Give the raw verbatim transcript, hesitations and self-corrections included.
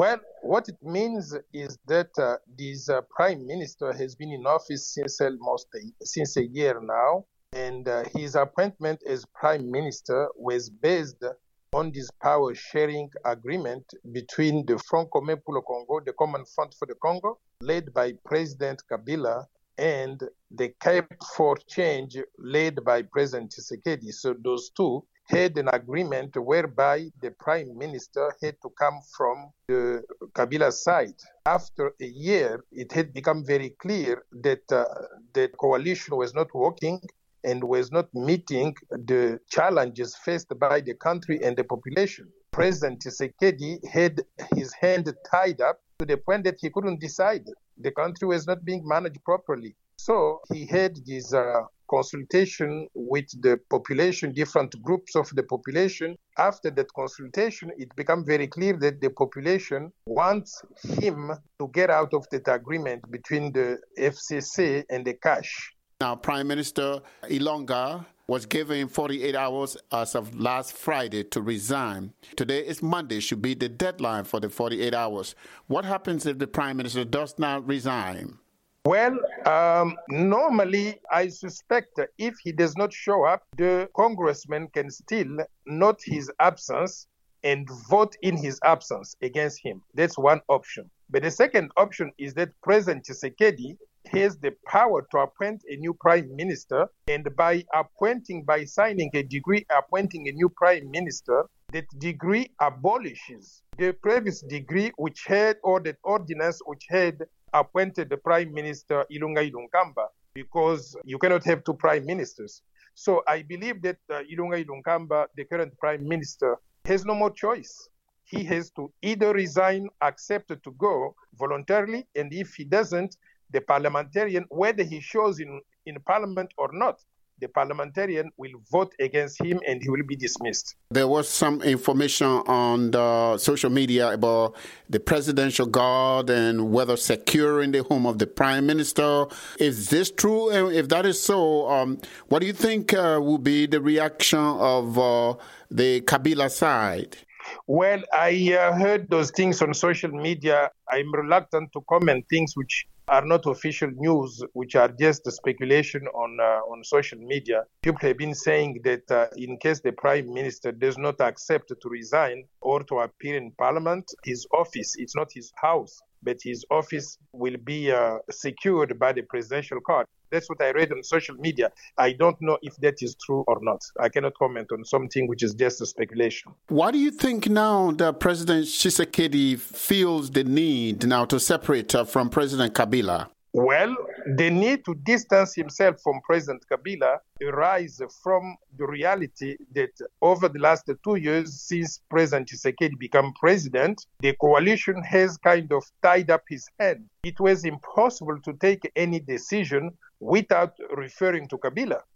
Well, what it means is that uh, this uh, prime minister has been in office since almost a, since a year now, and uh, his appointment as prime minister was based on this power-sharing agreement between the Front Commun pour le Congo, the Common Front for the Congo, led by President Kabila, and the Cap for Change, led by President Tshisekedi. So those two had an agreement whereby the prime minister had to come from the Kabila side. After a year, it had become very clear that uh, the coalition was not working and was not meeting the challenges faced by the country and the population. President Tshisekedi had his hand tied up to the point that he couldn't decide. The country was not being managed properly. So he had this uh, consultation with the population, different groups of the population. After that consultation, it became very clear that the population wants him to get out of that agreement between the F C C and the cash. Now, Prime Minister Ilunga was given forty-eight hours as of last Friday to resign. Today is Monday, should be the deadline for the forty-eight hours. What happens if the Prime Minister does not resign? Well, um, normally, I suspect if he does not show up, the congressman can still note his absence and vote in his absence against him. That's one option. But the second option is that President Tshisekedi has the power to appoint a new prime minister, and by appointing, by signing a decree appointing a new prime minister, that decree abolishes the previous decree which had, or that ordinance which had appointed the Prime Minister Ilunga Ilunkamba, because you cannot have two prime ministers. So I believe that uh, Ilunga Ilunkamba, the current Prime Minister, has no more choice. He has to either resign, accept to go voluntarily, and if he doesn't, the parliamentarian, whether he shows in, in parliament or not, the parliamentarian will vote against him and he will be dismissed. There was some information on the social media about the presidential guard and whether securing the home of the prime minister. Is this true? And if that is so, um, what do you think uh, will be the reaction of uh, the Kabila side? Well, I uh, heard those things on social media. I'm reluctant to comment things which are not official news, which are just speculation on uh, on social media. People have been saying that uh, in case the prime minister does not accept to resign or to appear in parliament, his office, it's not his house, but his office will be uh, secured by the presidential guard. That's what I read on social media. I don't know if that is true or not. I cannot comment on something which is just a speculation. Why do you think now that President Tshisekedi feels the need now to separate uh, from President Kabila? Well, the need to distance himself from President Kabila arises from the reality that over the last two years since President Tshisekedi became president, the coalition has kind of tied up his hand. It was impossible to take any decision without referring to Kabila.